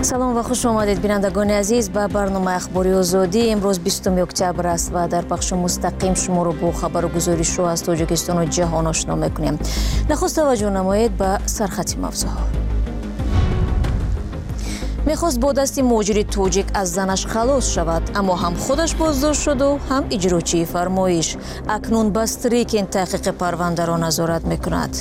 салом ва хуш омадед бинандагони азиз ба барномаи ахбори озодӣ. Имрӯз 20 октябр аст ва дар бахши мустақим шуморо бо хабару гузоришҳо аз Тоҷикистону ҷаҳон ошно мекунем. Нахуст таваҷҷӯҳ намоед ба сархати мавзӯъҳо. мехост бо дасти муҳоҷири тоҷик аз занаш халос шавад, аммо ҳам худаш боздошт шуду, ҳам иҷрочии фармоиш. акнун ба Стрикен таҳқиқи парвандаро назорат мекунад.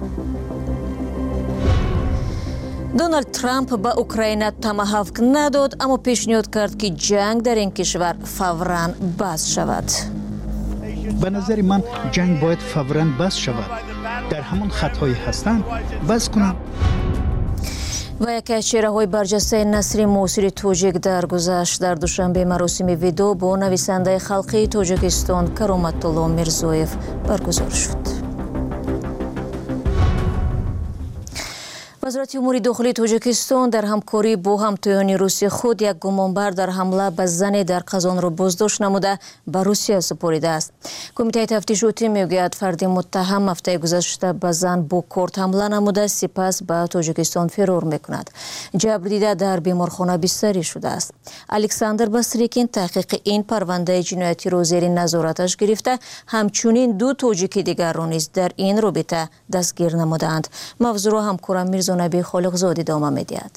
Дональд Трамп ба Украина тамаҳавк надод, аммо пешниҳод кард, ки ҷанг дар ин кишвар фавран бас шавад. ба назари ман ҷанг бояд фавран бас шавад. дар ҳамон хатҳое ҳастанд, бас кунанд. ва яке аз чеҳраҳои барҷастаи насри муосири тоҷик даргузашт. дар душанбе маросими видо бо нависандаи халқии Тоҷикистон Кароматулло Мирзоев баргузор шуд. вазорати умури дохилии Тоҷикистон дар ҳамкорӣ бо ҳамтоёни русия худ як гумонбар дар ҳамла ба зане дар Қазонро боздошт намуда ба Русия супоридааст. Кумитаи тафтишотӣ мегӯяд, фарди муттаҳам ҳафтаи гузашта ба зан бо корт ҳамла намуда, сипас ба Тоҷикистон ферор мекунад. ҷабрдида дар беморхона бистарӣ шудааст. Александр Бастрикин таҳқиқи ин парвандаи ҷиноятиро зери назораташ гирифта, ҳамчунин ду тоҷики дигарро низ дар ин робита дастгир намудаанд. мавзӯъро ҳамкорам Мирзо Наби Холиқзод идома медиҳад.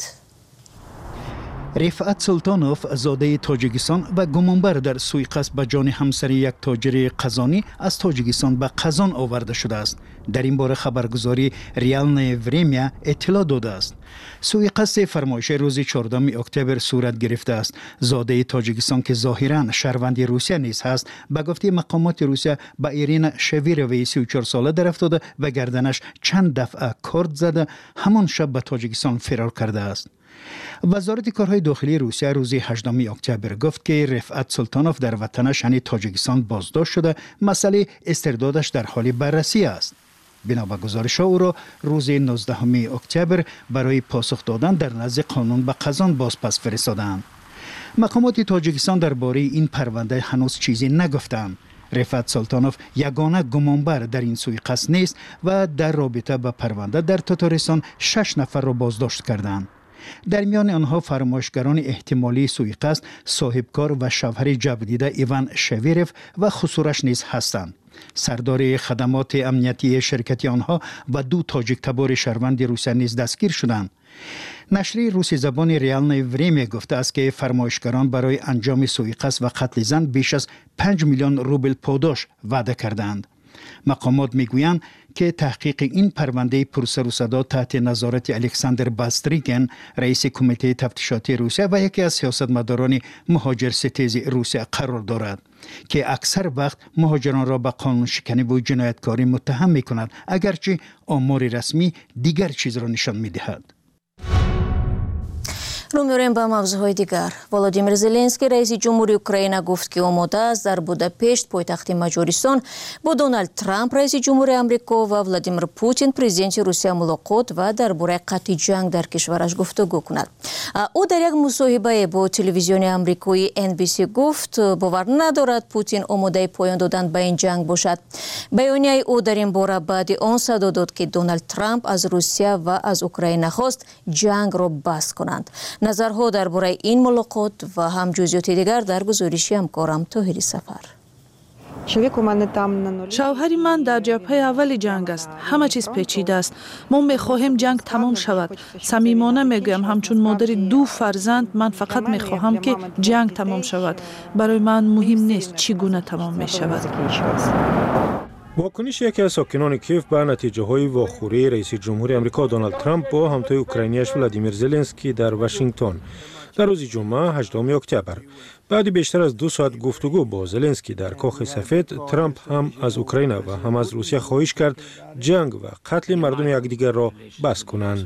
рифат султонов зодаи тоҷикистон ва гумонбар дар суиқасд ба ҷони ҳамсари як тоҷири қазонӣ аз тоҷикистон ба Қазон оварда шудааст. дар ин бора хабаргузори Реальное время иттилоъ додааст. суиқасди фармоиши рӯзи 14 октябр сурат гирифтааст. зодаи тоҷикистон ки зоҳиран шаҳрванди Русия низ ҳаст, ба гуфтаи мақомоти Русия ба Ирина Шевироваи 34 сола дарафтода ва гарданаш чанд дафъа корт зада, ҳамон шаб ба Тоҷикистон фирор кардааст. вазорати корҳои дохилии Русия рӯзи 18 октябр гуфт, ки Рифат Султонов дар ватанаш яъни Тоҷикистон боздошт шуда, масъалаи истирдодаш дар ҳоли баррасӣ аст. бино ба гузоришҳо ӯро рӯзи 19 октябр барои посух додан дар назди қонун ба Қазон бозпас фиристоданд. мақомоти Тоҷикистон дар бораи ин парванда ҳанӯз чизе нагуфтанд. Рифат Султонов ягона гумонбар дар ин суиқасд нест ва дар робита ба парванда дар Татаристон 6 нафарро боздошт карданд. дар миёни онҳо фармоишгарони эҳтимолии суиқасд, соҳибкор ва шавҳари ҷабрдида Иван Шевиров ва хусураш низ ҳастанд. сардори хадамоти амниятии ширкати онҳо ва ду тоҷиктабори шаҳрванди Русия низ дастгир шуданд. нашри русизабони Реальное время гуфтааст, ки фармоишгарон барои анҷоми суиқасд ва қатли зан беш аз 5 миллион рубл подош ваъда карданд. мақомот мегӯянд, ки таҳқиқи ин парвандаи пурсару садо таҳти назорати Александр Бастрикин, раиси кумитаи тафтишотии Русия ва яке аз сиёсатмадорони муҳоҷирситези Русия қарор дорад, ки аксар вақт муҳоҷиронро ба қонуншиканиву ҷинояткорӣ муттаҳам мекунад, агарчи омори расмӣ дигар чизро нишон медиҳад. рӯ меорем ба мавзӯъҳои дигар. Володимир Зеленский, раиси ҷумҳури Украина, гуфт, ки омода аст дар Будапешт, пойтахти Маҷористон, бо Дональд Трамп, раиси ҷумҳури Амрико ва Владимир Путин, президенти Русия, мулоқот ва дар бораи қатъи ҷанг дар кишвараш гуфтугӯ кунад. ӯ дар як мусоҳибае бо телевизиони амрикои NBC гуфт, бовар надорад Путин омодаи поён додан ба ин ҷанг бошад. баёнияи ӯ дар ин бора баъди он садо дод, ки Дональд Трамп аз Русия ва аз Украина хост ҷангро бас кунанд. назарҳо дар бораи ин мулоқот ва ҳам ҷузъиёти дигар дар гузориши ҳамкорам Тоҳири Сафар. шавҳари ман дар ҷабҳаи аввали ҷанг аст. ҳама чиз печида аст. мо мехоҳем ҷанг тамом шавад. самимона мегӯям, ҳамчун модари ду фарзанд, ман фақат мехоҳам, ки ҷанг тамом шавад. барои ман муҳим нест чӣ гуна тамом мешавад. واکنش یکی از ساکنان کیف به نتیجه‌های واخوری رئیس جمهوری آمریکا دونالد ترامپ با همتای اوکراینی‌اش ولادیمیر زلنسکی در واشنگتن در روز جمعه 18 اکتبر. بعد بیشتر از 2 ساعت گفتگو با زلنسکی در کاخ سفید، ترامپ هم از اوکراین و هم از روسیه خواهش کرد جنگ و قتل مردم یکدیگر را بس کنند.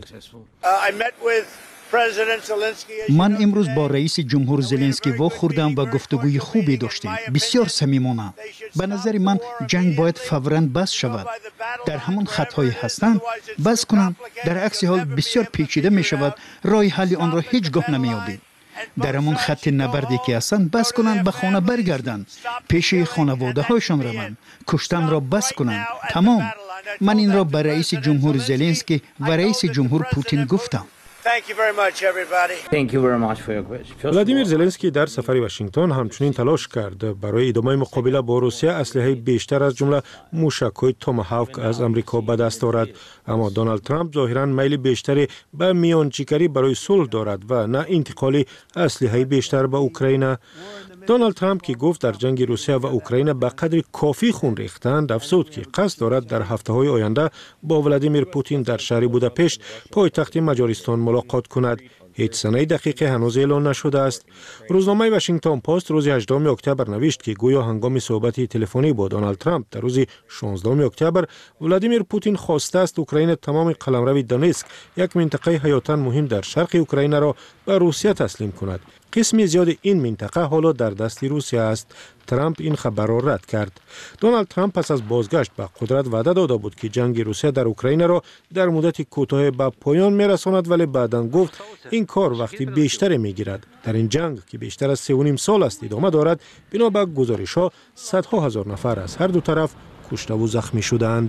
ман имрӯз бо раиси ҷумҳур Зеленский вохӯрдам ва гуфтугӯи хубе доштем, бисёр самимона. ба назари ман ҷанг бояд фавран бас шавад. дар ҳамон хатҳое ҳастанд, бас кунанд. дар акси ҳол бисёр печида мешавад, роҳи ҳалли онро ҳеҷ гоҳ намеёбед. дар ҳамон хатти набарде ки ҳастанд, бас кунанд, ба хона баргарданд, пеши хонаводаҳояшон раванд, куштанро бас кунанд. тамом. ман инро ба раиси ҷумҳур Зеленский ва раиси ҷумҳур Путин гуфтам. ولادیمیر زلنسکی در سفر واشنگتن همچنین تلاش کرد برای ادامه مقابله با روسیه اسلحه بیشتر از جمله موشک‌های توماهاوک از امریکا به دست آورد، اما دونالد ترامپ ظاهراً میل بیشتری به میانجیگری برای صلح دارد و نه انتقال اسلحه بیشتر به اوکراین. دونالد ترامپ که گفت در جنگ روسیه و اوکراین به قدر کافی خون ریختند، افزود که قصد دارد در هفته‌های آینده با ولادیمیر پوتین در شهر بوداپشت پایتخت مجارستان ملاقات کند. هیچ سنه دقیق هنوز اعلان نشده است. روزنامه واشنگتن پست روز 18 اکتبر نوشت که گویا هنگام صحبت تلفنی با دونالد ترامپ در روز 16 اکتبر ولادیمیر پوتین خواسته است اوکراین تمام قلمرو دونتسک، یک منطقه حیاتاً مهم در شرق اوکراین را به روسیه تسلیم کند. قسمی زیاد این منطقه حالا در دست روسیه است. ترامپ این خبر را رد کرد. دونالد ترامپ پس از بازگشت به قدرت وعده داده بود که جنگ روسیه در اوکراین را در مدت کوتاه به پایان میرساند، ولی بعداً گفت این کار وقتی بیشتر میگیرد. در این جنگ که بیشتر از 3.5 سال است ادامه دارد، بنا به گزارش‌ها صدها هزار نفر از هر دو طرف کشته و زخمی شدند.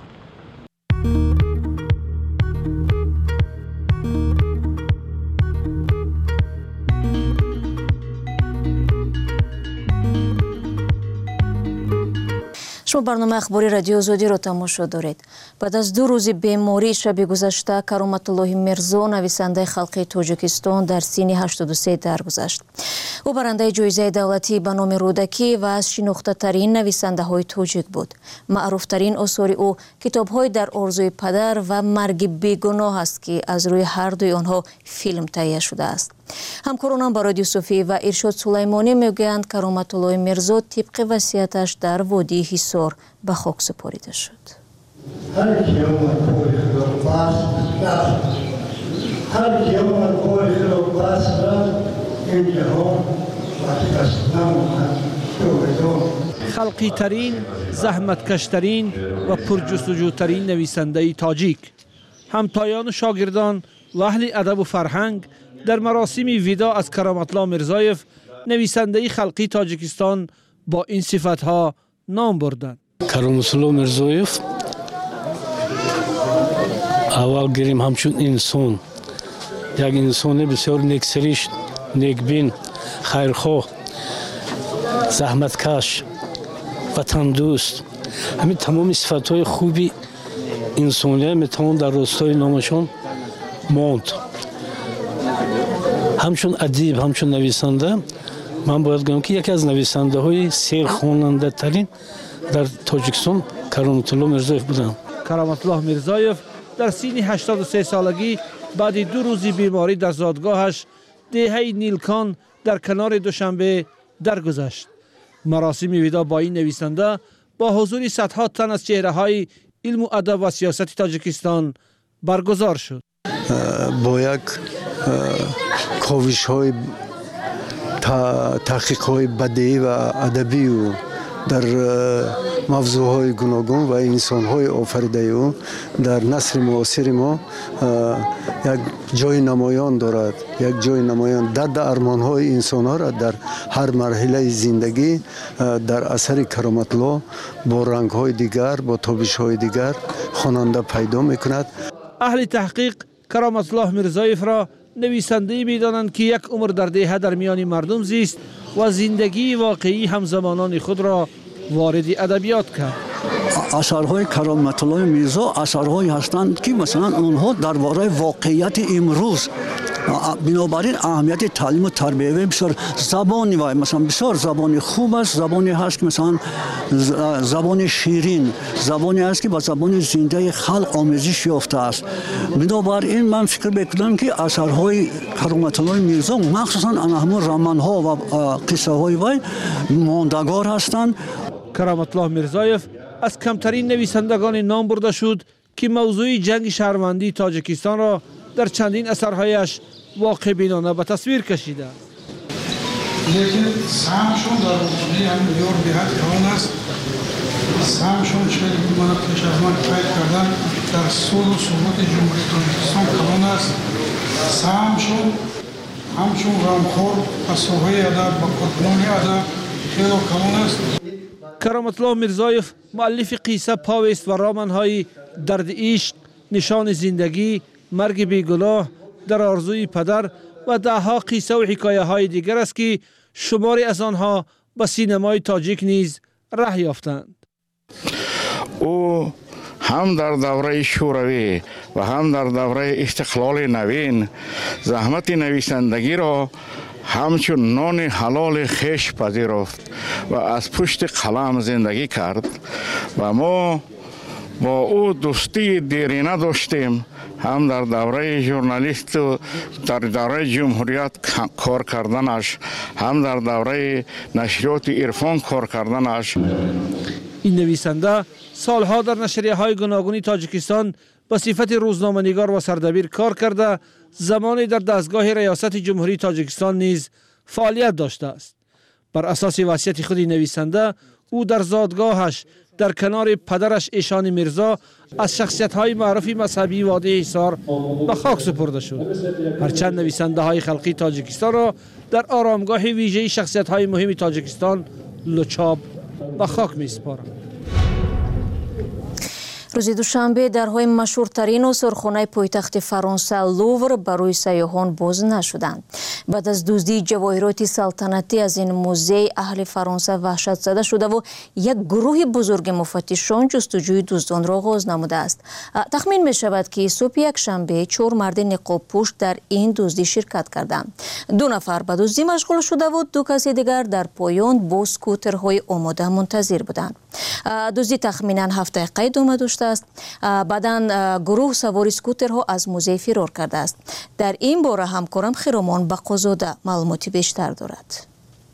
شما برنامه اخباری رادیو آزادی را تماشا دارید. بعد از 2 روز بیماری شب گذشته کرامت الله میرزا نویسنده خلقی تاجیکستان در سن 83 درگذشت. او برنده جایزه دولتی به نام رودکی و از شناخته ترین نویسنده های تاجیک بود. معروف ترین آثار او کتاب های در آرزوی پدر و مرگ بیگناه است که از روی هر دوی آنها فیلم تهیه شده است. همکارانم با رادیو صوفی و ارشاد سلیمانی میگویند کرامت الله میرزا طبق وصیتش در وادی حصار به خاک سپاریده شد. خلقی ترین، زحمتکش ترین و پرجستجو ترین نویسنده تاجیک، همتایان و شاگردان و اهل ادب و فرهنگ در مراسم ویدا از کرامت الله میرزایف نویسنده خلقی تاجیکستان با این صفتها نام بردند. کرامت الله میرزایف اول گیریم همچون انسان، یک انسان بسیار نیکسریش، نیکبین، خیرخواه، زحمتکش، وطن دوست، همین تمام صفتهای خوبی انسانی میتوان در راستای نامشان ماند. همچون ادیب، همچون نویسنده، من باید بگم که یکی از نویسنده های سیرخواننده ترین در تاجیکستان کرامت الله میرزایف بودند. کرامت الله میرزایف در سن 83 سالگی بعد 2 روز بیماری در زادگاهش دهه نیلکان در کنار دوشنبه درگذشت. مراسم ویدا با این نویسنده با حضور صدها تن از چهره‌های علم و ادب و سیاست تاجیکستان برگزار شد. با یک کاوش های تحقیق های بدیعی و ادبی و در موضوع های گوناگون و انسان های آفریده او در نثر معاصر ما یک جای نمایان دارد، یک جای نمایان درد ارمان های انسان ها را در هر مرحله زندگی در اثر کرامت الله با رنگ های دیگر، با تابش های دیگر خواننده پیدا میکند. اهل تحقیق کرامت الله میرزایف را نویسنده می‌دانند که یک عمر در دهه در میان مردم زیست و زندگی واقعی همزمانان خود را وارد ادبیات کرد. اثرهای کرامت الله میرزا اثرهایی هستند که مثلا اونها درباره واقعیت امروز، بنابراین اهمیت تعلیم و تربیه بسیار زبانی و مثلا بسیار زبان خوب است، زبانی هست که مثلا زبان شیرین، زبانی است که با زبان زنده خلق آمیزش یافته است. بنابراین من فکر می‌کنم که اثرهای کرامت الله میرزا مخصوصا همون رمان‌ها و قصه های وی ماندگار هستند. کرامت الله میرزایف از کمترین نویسندگان نام برده شد که موضوع جنگ شهروندی تاجیکستان را در چندین اثرهایش واقع بینانه به تصویر کشیده. لیکن سهمشون در حوزه همین یور دهات کلان است. سهمشون چیزی که من پیش از من قید کردم در صلح و ثبات جمهوری تاجیکستان کلان است. سهمشون همچون غمخور و سوهای ادب و قربانی ادب خیلی کلان است. کرامت الله میرزایف مؤلف قصه پاویست و رمان‌های درد عشق، نشان زندگی، مرگ بیگناه در آرزوی پدر و دهها قصه و حکایه های دیگر است که شماری از آنها به سینمای تاجیک نیز راه یافتند. او هم در دوره شوروی و هم در دوره استقلال نوین زحمت نویسندگی را همچون نان حلال خویش پذیرفت و از پشت قلم زندگی کرد و ما با او دوستی دیرینه داشتیم. هم در دوره ژورنالیست و در دوره جمهوریت کار کردنش، هم در دوره نشریات عرفان کار کردنش. این نویسنده سالها در نشریه های گوناگون تاجیکستان به صفت روزنامه‌نگار و سردبیر کار کرده، زمانی در دستگاه ریاست جمهوری تاجیکستان نیز فعالیت داشته است. بر اساس وصیت خود نویسنده، او در زادگاهش در کنار پدرش ایشان میرزا از شخصیت‌های معروف مذهبی وادی حصار به خاک سپرده شد. هرچند نویسنده‌های خلقی تاجیکستان را در آرامگاه ویژه شخصیت‌های مهم تاجیکستان لوچاب به خاک می‌سپارند. روز دوشنبه درهای مشهورترین آثارخانه پایتخت فرانسه لوور برای سیاحان باز نشدند. بعد از دزدی جواهرات سلطنتی از این موزه، اهل فرانسه وحشت زده شده و یک گروه بزرگ مفتشان جستجوی دزدان را آغاز نموده است. تخمین می شود که صبح یک شنبه 4 مرد نقاب پوش در این دزدی شرکت کردند. 2 نفر به دزدی مشغول شده و 2 کس دیگر در پایان با اسکوترهای آماده منتظر بودند. دزدی تخمینا 7 دقیقه ادامه داشته است. بعداً گروه سوار اسکوترها از موزه فرار کرده است. در این باره همکارم خیرامان بقازاده معلوماتی بیشتر دارد.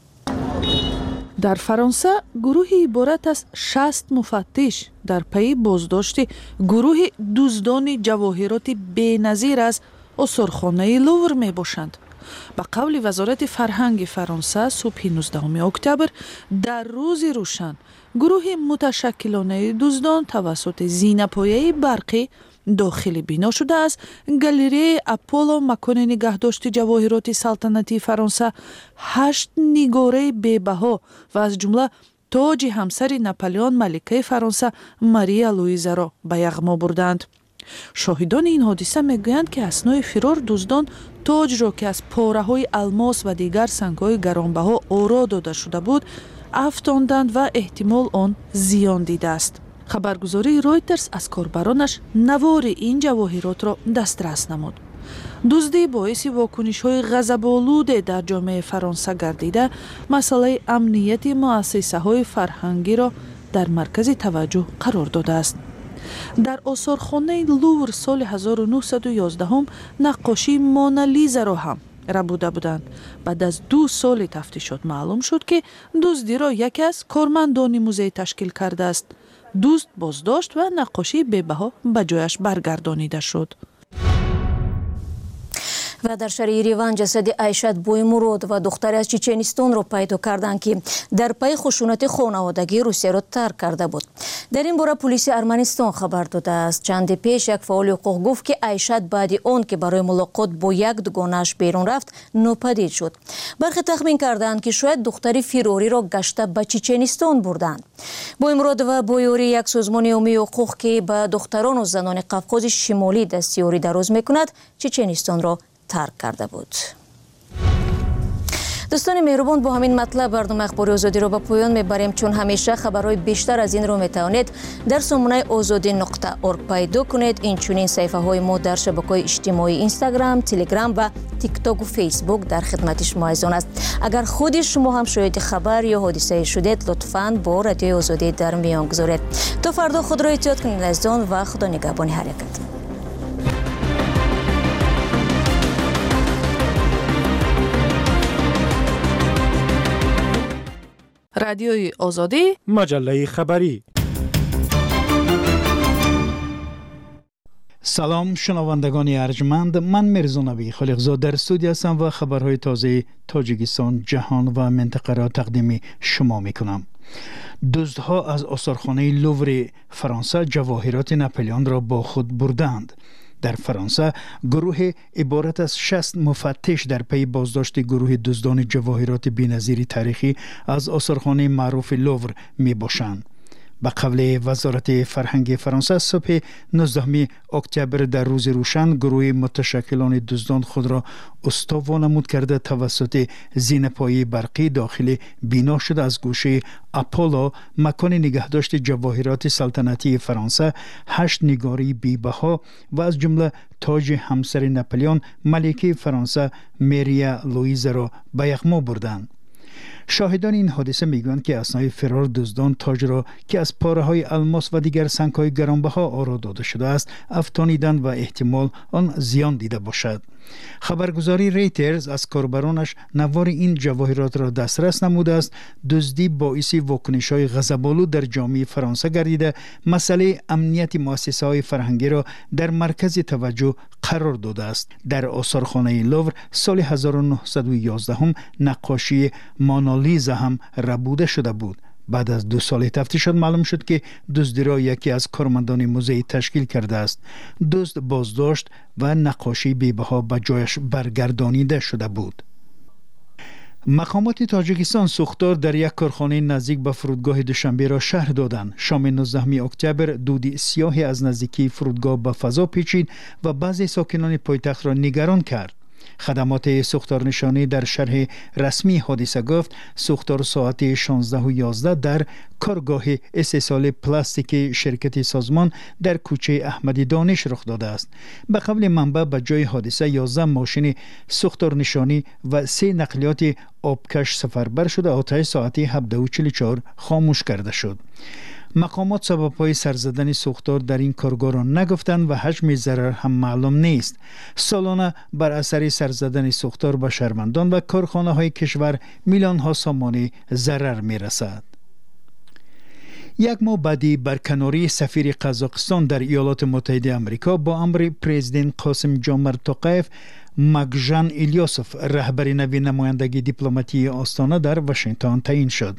در فرانسه گروهی عبارت از 60 مفتش در پی بازداشت گروه دزدان جواهرات بی‌نظیر از آثارخانه لوور می باشند. به قول وزارت فرهنگ فرانسه، صبح 19 اکتبر در روز روشن گروه متشکلانه دزدان توسط زینه‌پایه برقی داخل بنا شده است. گالری اپولو، مکان نگهداشت جواهرات سلطنتی فرانسه، 8 نگاره بی‌بها و از جمله تاج همسر ناپلئون ملکه فرانسه ماریا لوئیزا را به یغما بردند. شاهدان این حادثه میگویند که اثنای فرار دزدان تاج را که از پاره‌های الماس و دیگر سنگ‌های گرانبها آرا داده شده بود افشاندند و احتمال آن زیان دیده است. خبرگزاری رویترز از کاربرانش نوار این جواهرات را دسترس نمود. دزدی باعث واکنش‌های غضب‌آلود در جامعه فرانسه گردیده، مسئله امنیت مؤسسه‌های فرهنگی را در مرکز توجه قرار داده است. در آثارخانه لوور سال 1911 نقاشی مونالیزا را هم ربوده بودند. بعد از 2 سال تفتیشات معلوم شد که دزدی را یکی از کارمندان موزه تشکیل کرده است. دزد بازداشت و نقاشی بی‌بها به جایش برگردانیده شد. و در شهر یریوان جسد عایشت بویمرود و دختری از چچنستان را پیدا کردند که در پی خشونت خانوادگی روسیه را ترک کرده بود. در این باره پلیس ارمنستان خبر داده است. چند پیش یک فعال حقوق گفت که عایشت بعد آن که برای ملاقات با یک دوگانه‌اش بیرون رفت ناپدید شد. برخی تخمین کردند که شاید دختری فراری را گشته به چچنستان بردند. بویمرود و بویوری یک سازمان عمومی حقوق که به دختران و زنان قفقاز شمالی دستیاری دراز میکند چچنستان را ترک کرده بود. دوستان مهربان، با همین مطلب برنامه اخبار آزادی را به پایان میبریم. چون همیشه خبرهای بیشتر از این را میتوانید در سامانه azadi.org پیدا کنید. این چنین صفحه های ما در شبکه‌های اجتماعی اینستاگرام، تلگرام و تیک تاک و فیسبوک در خدمت شما ایزان است. اگر خود شما هم شاهد خبر یا حادثه شدید، لطفاً با رادیو آزادی در میان گذارید. تا فردا خود را احتیاط کنید عزیزان و خدا نگهبان حرکت. رادیوی آزادی، مجله خبری. سلام شنوندگان ارجمند، من میرزا نبی خالقزاد در استودیو هستم و خبرهای تازه تاجیکستان، جهان و منطقه را تقدیم شما میکنم. دزدها از آثارخانه لوور فرانسه جواهرات ناپلئون را با خود بردند. در فرانسه گروه عبارت از 60 مفتش در پی بازداشت گروه دزدان جواهرات بی‌نظیر تاریخی از آثارخانه معروف لوور می باشند. به قول وزارت فرهنگ فرانسه صبح 19 اکتبر در روز روشن گروه متشکلان دزدان خود را استوا نمود کرده توسط زینه‌پایی برقی داخل بنا شده از گوشه اپولو مکان نگهداشت جواهرات سلطنتی فرانسه 8 نگاری بی‌بها و از جمله تاج همسر ناپلئون ملکه فرانسه ماریا لوئیز را به یغما بردند. شاهدان این حادثه میگویند که اثنای فرار دزدان تاج را که از پاره‌های الماس و دیگر سنگ‌های گرانبها آرا داده شده است افشاندند و احتمال آن زیان دیده باشد. خبرگزاری ریترز از کاربرانش نوار این جواهرات را دسترس نموده است. دزدی باعث واکنش‌های غضب‌آلود در جامعه فرانسه گردیده مسئله امنیت مؤسسه‌های فرهنگی را در مرکز توجه قرار داده است. در آثارخانه لوور سال 1911 هم نقاشی مونالیزا هم ربوده شده بود. بعد از 2 سال تفتیشات معلوم شد که دزدی را یکی از کارمندان موزه تشکیل کرده است. دزد بازداشت و نقاشی بی‌بها به جایش برگردانیده شده بود. مقامات تاجیکستان سوختار در یک کارخانه نزدیک به فرودگاه دوشنبه را شرح دادند. شام 19 اکتبر دود سیاهی از نزدیکی فرودگاه به فضا پیچید و بعضی ساکنان پایتخت را نگران کرد. خدمات سوختار نشانی در شرح رسمی حادثه گفت سوختار ساعت 16:11 در کارگاه استحصال پلاستیک شرکت سازمان در کوچه احمدی دانش رخ داده است. به قول منبع به جای حادثه 11 ماشین سوختار نشانی و 3 نقلیات آبکش سفربر شده. آتش ساعت 17:44 خاموش کرده شد. مقامات سبب‌های سر زدن سوختار در این کارگاه را نگفتند و حجم ضرر هم معلوم نیست. سالانه بر اثر سر زدن سوختار به شهروندان و کارخانه‌های کشور میلیون‌ها سامانه ضرر می‌رسد. یک ماه بعدی برکناری سفیر قزاقستان در ایالات متحده آمریکا با امر پرزیدنت قاسم جمعت توقیف مگژن الیاسوف رهبر نوی نمایندگی دیپلماتی آستانه در واشنگتن تعیین شد.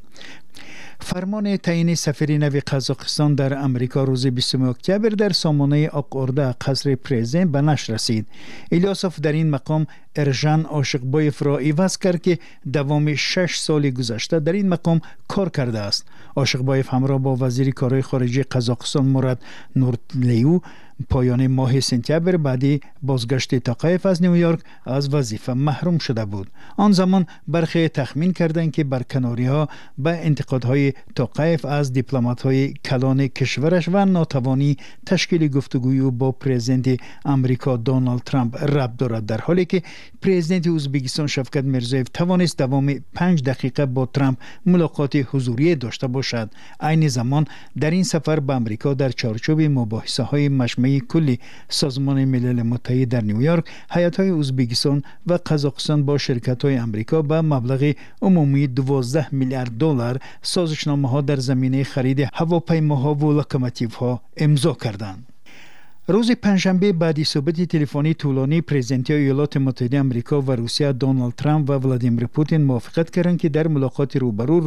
فرمان تعیین سفیر نوی قزاقستان در امریکا روز 20 اکتبر در سامانه آق ارده قصر پرزیدنت به نشر رسید. الیاسوف در این مقام ارژن آشقبایف را عوض کرد که دوام 6 سال گذشته در این مقام کار کرده است. آشقبایف همراه با وزیر کارهای خارجه قزاقستان مراد نورتلیو پایان ماه سپتامبر بعدی بازگشت توقیف از نیویورک از وظیفه محروم شده بود. آن زمان برخی تخمین کردند که برکناری‌ها به انتقادهای توقیف از دیپلمات‌های کلان کشورش و ناتوانی تشکیل گفتگوی با پرزیدنت آمریکا دونالد ترامپ ربط دارد، در حالی که پرزیدنت ازبکستان شفقت میرزایف توانست دوام 5 دقیقه با ترامپ ملاقات حضوری داشته باشد. عین زمان در این سفر به آمریکا در چارچوب مباحثه‌های مجمع کلی سازمان ملل متحد در نیویورک هیئت‌های ازبکستان و قزاقستان با شرکت‌های آمریکا به مبلغ عمومی 12 میلیارد دلار سازشنامه‌ها در زمینه خرید هواپیماها و لوکوموتیوها امضا کردند. روز پنجشنبه بعد صحبت تلفنی طولانی پرزیدنت ایالات متحده آمریکا و روسیه دونالد ترامپ و ولادیمیر پوتین موافقت کردند که در ملاقات روبرو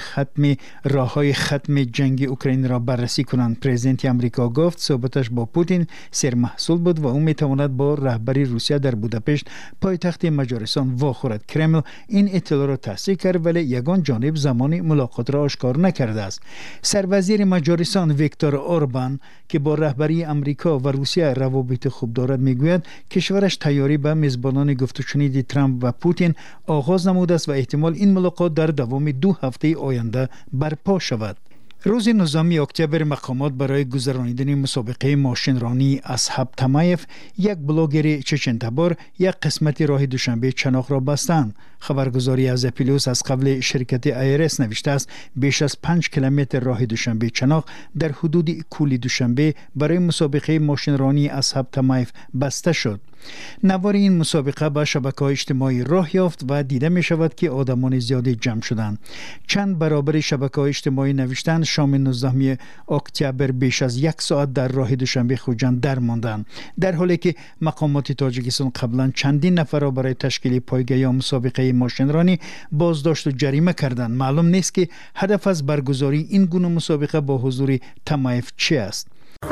راههای ختم جنگ اوکراین را بررسی کنند. پرزیدنت آمریکا گفت صحبتش با پوتین سرمحصول بود و او میتواند با رهبری روسیه در بوداپشت پایتخت مجارستان واخورد. کرمل این اطلاع را تصدیق کرد ولی یگان جانب زمان ملاقات را آشکار نکرده است. سروزیر مجارستان ویکتور اوربان که با رهبری آمریکا و روسیه روابط خوب دارد میگوید کشورش تیاری به میزبانان گفت و شنید ترامپ و پوتین آغاز نموده است و احتمال این ملاقات در دوام 2 هفته آینده برپا شود. روز 19 اکتبر مقامات برای گذرانیدن مسابقه ماشینرانی اصحاب تمایف یک بلاگر چچن‌تبار یک قسمت راه دوشنبه چناق را بستند. خبرگزاری از اپیلوس از قبل شرکت ایرس نوشته است بیش از 5 کیلومتر راه دوشنبه چناق در حدود کولی دوشنبه برای مسابقه ماشینرانی اصحاب تمایف بسته شد. نوار این مسابقه به شبکه‌های اجتماعی راه یافت و دیده می شود که آدمان زیادی جمع شدند. چند برابر شبکه‌های اجتماعی نوشتند شام 19 اکتبر بیش از 1 ساعت در راه دوشنبه خوجند در ماندند، در حالی که مقامات تاجیکستان قبلا چندین نفر را برای تشکیل پایگاه یا مسابقه ماشینرانی بازداشت و جریمه کردند. معلوم نیست که هدف از برگزاری این گونه مسابقه با حضور تمایف چی است.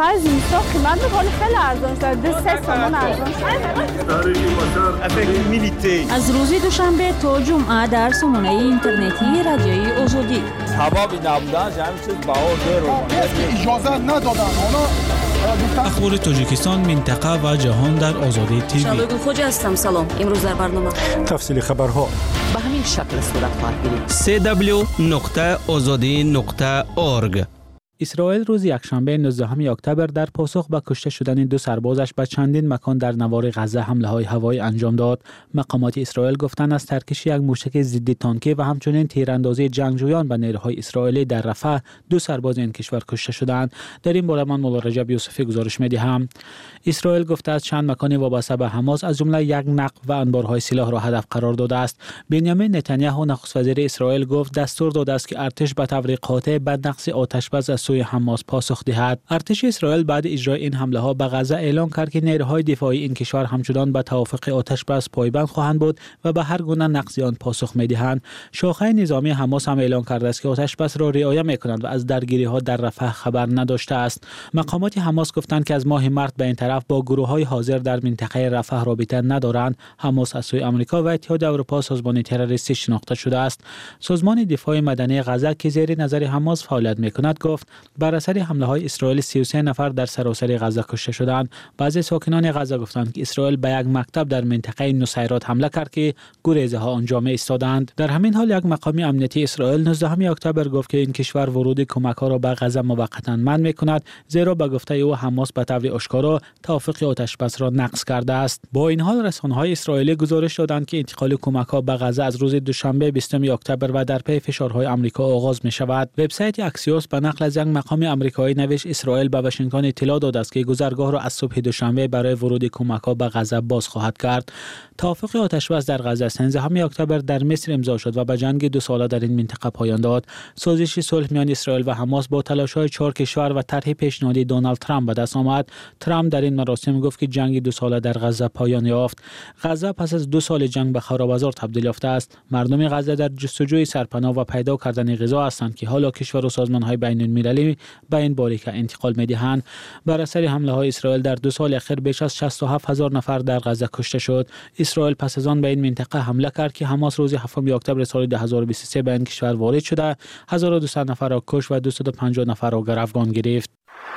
قیمت بکنه خیلی ارزان شد، 2-3 تومان ارزان شد. از روز دوشنبه تا جمعه در سامانه اینترنتی رادیوی آزادی سبب نبودنش همین چیز بهار دیر اجازه ندادن اخبار تاجیکستان، منطقه و جهان در آزادی تیوی. شادوگل خوجا هستم. سلام. امروز در برنامه تفصیل خبرها به همین شکل صورت خواهد گرفت. www.azadi.org. اسرائیل روز یکشنبه 19 اکتبر در پاسخ به کشته شدن 2 سربازش به چندین مکان در نوار غزه حمله‌های هوایی انجام داد. مقامات اسرائیل گفتند از ترکش یک موشک ضد تانکی و همچنین تیراندازی جنگجویان به نیروهای اسرائیلی در رفح 2 سرباز این کشور کشته شدند. در این باره من مولا رجب یوسفی گزارش می‌دهم. اسرائیل گفته است چند مکان وابسته به حماس از جمله یک نقب و انبارهای سلاح را هدف قرار داده است. بنیامین نتانیاهو نخست وزیر اسرائیل گفت دستور داده است که ارتش به طور قاطع به نقص آتش‌بس از سوی حماس پاسخ دهد. ارتش اسرائیل بعد اجرای این حمله ها به غزه اعلام کرد که نیروهای دفاعی این کشور همچنان به توافق آتش‌بس پایبند خواهند بود و به هر گونه نقض آن پاسخ می‌دهند. شاخه نظامی حماس هم اعلام کرده است که آتش‌بس را رعایت می‌کند و از درگیری‌ها در رفح خبر نداشته است. مقامات حماس گفتند که از ماه مارس به این طرف با گروه‌های حاضر در منطقه رفح رابطه ندارند. حماس از سوی آمریکا و اتحاد اروپا سازمان تروریستی شناخته شده است. سازمان دفاع مدنی غزه که زیر نظر حماس فعالیت می‌کند گفت بر اثر حمله‌های اسرائیل 33 نفر در سراسر غزه کشته شدند. بعضی ساکنان غزه گفتند که اسرائیل به یک مکتب در منطقه نصیرات حمله کرد که گریزها آنجا ایستادند. در همین حال یک مقام امنیتی اسرائیل 19 اکتبر گفت که این کشور ورود کمک‌ها را به غزه موقتا منع می‌کند، زیرا به گفته او حماس به طور آشکارا توافق آتش‌بس را نقض کرده است. با این حال رسانه‌های اسرائیلی گزارش دادند که انتقال کمک‌ها به غزه از روز دوشنبه 20 اکتبر و در پی فشارهای آمریکا آغاز می‌شود. وبسایت اکسیوس به نقل از یک مقام آمریکایی نوشت اسرائیل به واشنگتن اطلاع داده است که گذرگاه را از صبح دوشنبه برای ورود کمک‌ها به غزه باز خواهد کرد. توافق آتش‌بس در غزه 13 اکتبر در مصر امضا شد و به جنگ 2 ساله در این منطقه پایان داد. سازش صلح میان اسرائیل و حماس با تلاش‌های 4 کشور و طرح پیشنهادی دونالد ترامپ به دست آمد. ترامپ در این مراسم گفت که جنگ 2 ساله در غزه پایان یافت. غزه پس از 2 سال جنگ به خرابه‌زار تبدیل یافته است. مردم غزه در جستجوی سرپناه و پیدا کردن غذا هستند که حالا کشور و سازمان‌های بین‌المللی به این باریکه انتقال می‌دهند. بر اثر حمله‌های اسرائیل در 2 سال اخیر بیش از 67,000 نفر در غزه کشته شد. اسرائیل پس از آن به این منطقه حمله کرد که حماس روز 7 اکتبر سال 2023 به این کشور وارد شده 1200 نفر را کشت و 250 نفر را گروگان گرفت.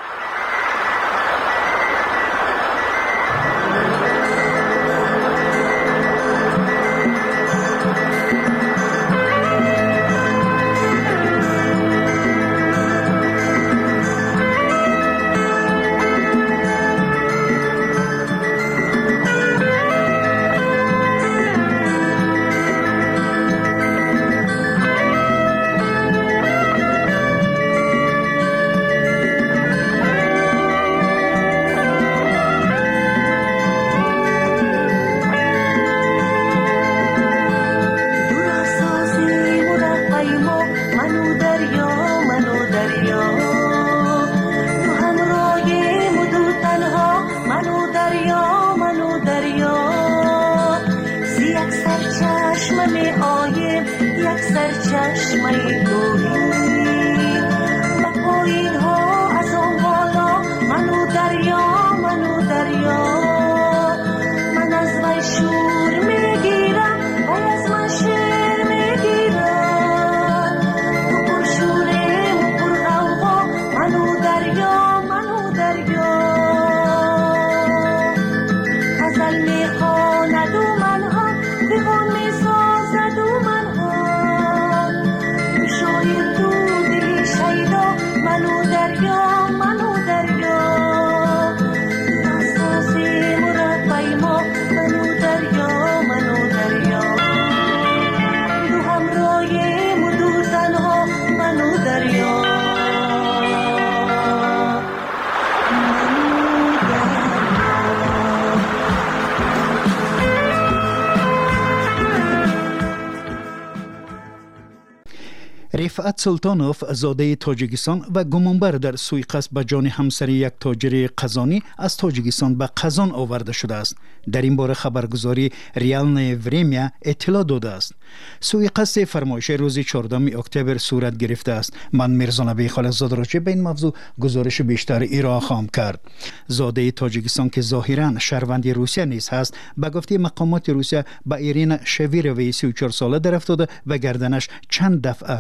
رفعت سلطانوف زاده تاجیکستان و گمانبر در سوی قصد به جان همسری یک تاجر قزانی از تاجیکستان به قزان آورده شده است. در این باره خبرگزاری ریالنای وریمیا اطلاع داده است. سوی قصد فرمایش روز 14 اکتبر صورت گرفته است. من میرزا نبی خالصزاده را به این موضوع گزارش بیشتر ارائه خواهم کرد. زاده تاجیکستان که ظاهرا شهروند روسیه نیز هست، به گفته مقامات روسیه به ایرین شویروی 34 ساله در افتاده و گردنش چند دفعه کرد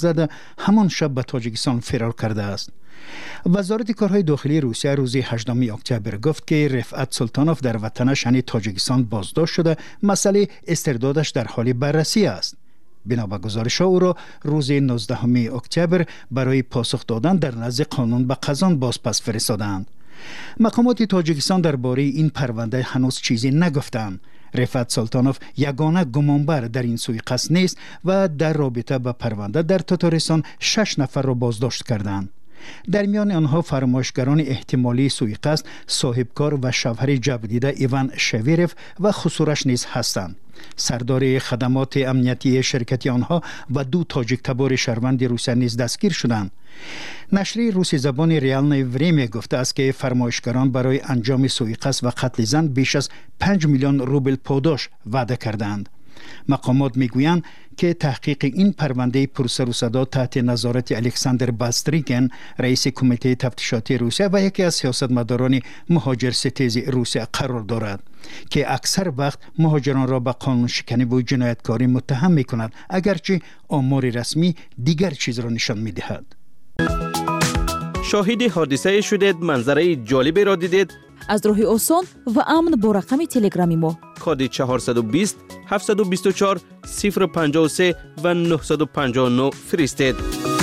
زده همان شب به تاجیکستان فرار کرده است. وزارت کارهای داخلی روسیه روز 18 اکتبر گفت که رفعت سلطانوف در وطنش یعنی تاجیکستان بازداشت شده، مسئله استردادش در حال بررسی است. بنا به گزارش او را روز 19 اکتبر برای پاسخ دادن در نزد قانون به قزان بازپس فرستادند. مقامات تاجیکستان درباره این پرونده هنوز چیزی نگفتند. رفعت سلطانوف یگانه گمانبر در این سوءقصد نیست و در رابطه با پرونده در تاتارستان 6 نفر را بازداشت کردند. در میان آنها فرمایشگران احتمالی سوءقصد، صاحبکار و شوهر جویدیده ایوان شویرف و خسورش نیز هستند. سردار خدمات امنیتی شرکتی آنها و 2 تاجیک تبار شهروند روسیه نیز دستگیر شدند. نشریه روسی زبان ریالنای وریمیا گفته است که فرمایشگران برای انجام سوءقصد و قتل زن بیش از 5 میلیون روبل پاداش وعده کردند. مقامات میگویند که تحقیق این پرونده پرسر و صدا تحت نظارت الکساندر باستریکن، رئیس کمیته تفتیشاتی روسیه و یکی از سیاستمداران مهاجر ستیز روسیه قرار دارد که اکثر وقت مهاجران را به قانون شکنی و جنایتکاری متهم میکند، اگرچه آمار رسمی دیگر چیز را نشان میدهد. شاهد حادثه شدید، منظره جالبی را دیدید؟ از راه آسان و امن با رقم تلگرامی ما کد 420 724 053 و 959 فرستید.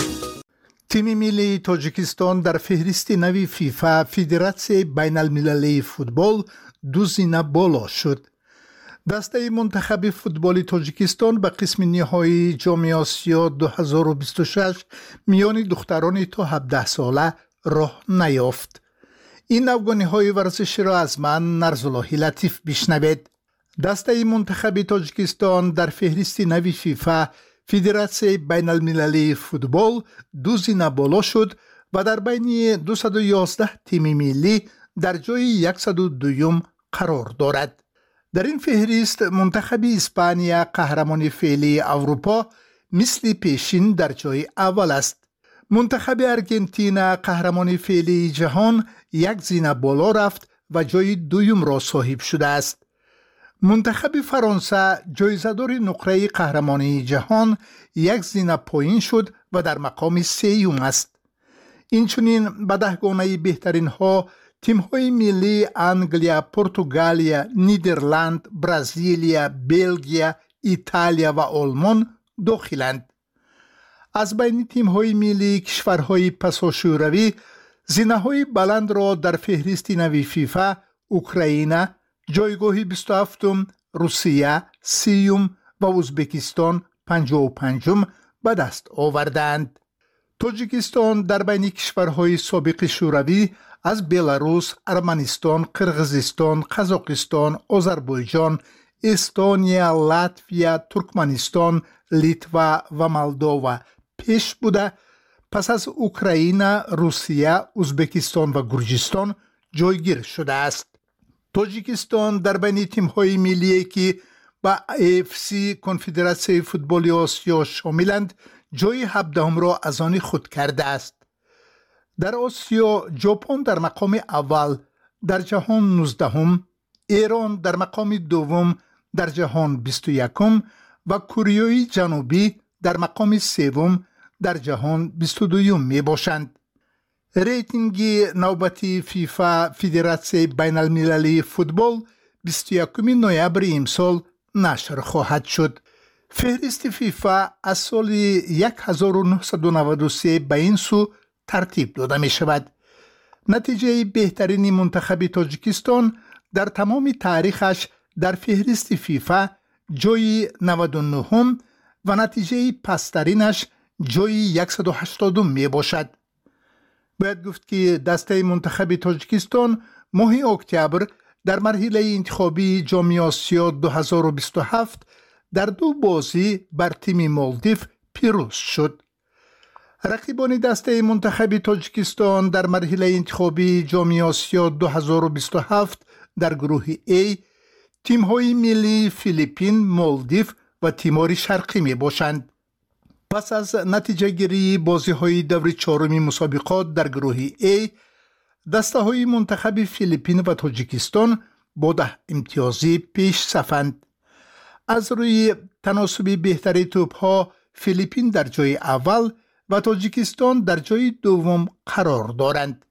تیم ملی تاجیکستان در فهرست نوی فیفا فدراسیون بین المللی فوتبال 2 زینه بالا شد. دسته منتخب فوتبال تاجیکستان به قسم نهایی جام آسیا 2026 میان دختران تا 17 ساله راه نیافت. این افغانی‌های ورزشی را از من نرزاللهی لطیف بشنوید. دسته منتخب تاجیکستان در فهرست نوی فیفا فدراسیون بین المللی فوتبال 2 زینه بالا شد و در بین 211 تیم ملی در جای 102 قرار دارد. در این فهرست منتخب اسپانیا قهرمان فعلی اروپا مثل پیشین در جای اول است. منتخب ارژانتین قهرمان فعلی جهان 1 زینه بالا رفت و جای 2 را صاحب شده است. منتخب فرانسه جایزه‌دار نقره قهرمانی جهان 1 زینه پایین شد و در مقام 3 است. اینچنین به 10 گانه بهترین ها تیم‌های ملی انگلیا، پرتغالیا، نیدرلند، برزیلیا، بلژیم، ایتالیا و آلمان داخلند. از بین تیم‌های ملی کشورهای پساشوروی زینه‌های بلند را در فهرست نوی فیفا اوکراین جایگاه 27 روسیه 30 و ازبکستان 55 به دست آوردند. تاجیکستان در بین کشورهای سابق شوروی از بلاروس، ارمنستان، قرغیزستان، قزاقستان، آذربایجان، استونیا، لاتویا، ترکمنستان، لیتوا و مولداوا پیش بوده، پس از اوکراین، روسیه، ازبکستان و گرجستان جایگیر شده است. تاجیکستان در بین تیم‌های ملی که با AFC کنفدراسیون فوتبال آسیا شاملند جای 17 را از آن خود کرده است. در آسیا ژاپن در مقام اول در جهان 19 ایران در مقام 2 در جهان 21 و کره جنوبی در مقام 3 در جهان 22 می باشند. ریتینگ نوبتی فیفا فدراسیون بین المللی فوتبال 21 نوامبر امسال نشر خواهد شد. فهرست فیفا از سال 1993 به این سو ترتیب داده می شود. نتیجه بهترین منتخب تاجیکستان در تمام تاریخش در فهرست فیفا جای 99 و نتیجه پسترینش جای 180 می باشد. باید گفت که دسته منتخب تاجیکستان ماه اکتبر در مرحله انتخابی جام آسیا 2027 در 2 بازی بر تیم مالدیو پیروز شد. رقیبان دسته منتخب تاجیکستان در مرحله انتخابی جام آسیا 2027 در گروه A تیم‌های ملی فیلیپین، مالدیو و تیمور شرقی می باشند. پس از نتیجه گیری بازی‌های دور 4 مسابقات در گروه A دسته‌های منتخب فیلیپین و تاجیکستان با 10 امتیازی پیش صفند. از روی تناسب بهتری توپ‌ها فیلیپین در جای اول و تاجیکستان در جای دوم قرار دارند.